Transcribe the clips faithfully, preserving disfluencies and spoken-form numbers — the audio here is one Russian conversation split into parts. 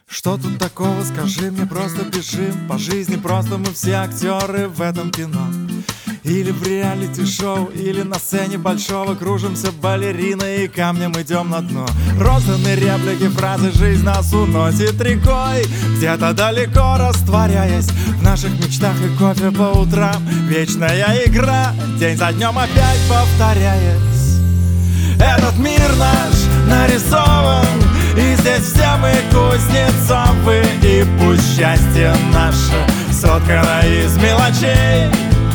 Что тут такого, скажи мне, просто пиши. По жизни просто мы все актеры в этом кино. Или в реалити-шоу, или на сцене большого кружимся балериной и камнем идем на дно. Розданы реплики, фразы, жизнь нас уносит рекой, где-то далеко растворяясь в наших мечтах и кофе по утрам. Вечная игра, день за днем опять повторяясь. Этот мир наш нарисован, и здесь все мы кузнецовы. И пусть счастье наше соткано из мелочей,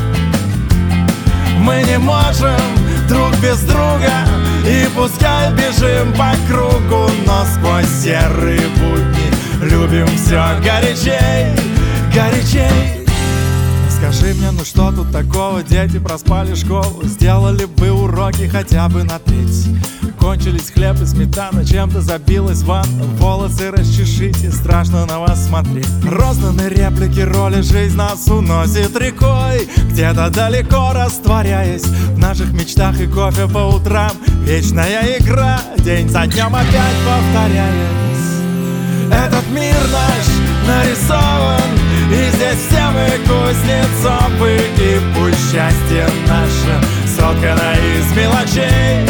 мы не можем друг без друга, и пускай бежим по кругу, но сквозь серые будни любим все горячей, горячей. Скажи мне, ну что тут такого? Дети проспали школу, сделали бы уроки хотя бы на треть. Кончились хлеб и сметана, чем-то забилась ванна. Волосы расчешите, страшно на вас смотреть. Розданы реплики, роли, жизнь нас уносит рекой, где-то далеко растворяясь в наших мечтах и кофе по утрам. Вечная игра, день за днем опять повторяясь. Этот мир наш нарисован, и здесь все мы кузнецовы. И пусть счастье наше соткано из мелочей,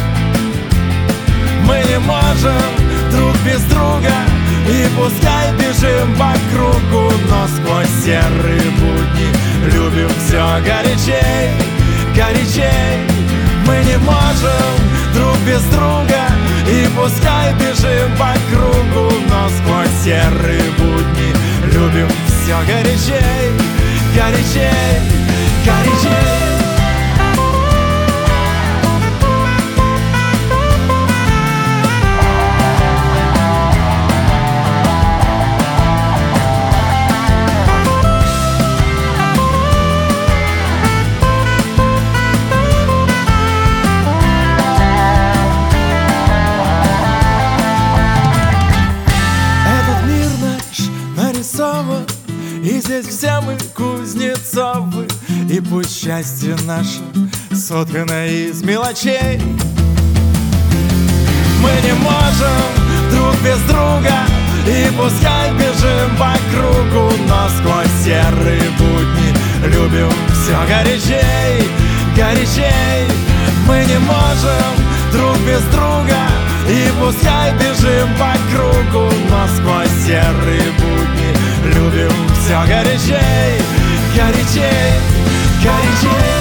мы не можем друг без друга, и пускай бежим по кругу, но сквозь серые будни любим все горячей, горячей. Мы не можем друг без друга, и пускай бежим по кругу, но сквозь серые будни любим все горячей, горячей, горячей. И здесь все мы кузнецовы, и пусть счастье наше соткано из мелочей. Мы не можем друг без друга, и пускай бежим по кругу, но сквозь серые будни любим все горячей, горячей. Мы не можем друг без друга, и пускай бежим по кругу, но сквозь серые будни любим все горячей, горячей, горячей.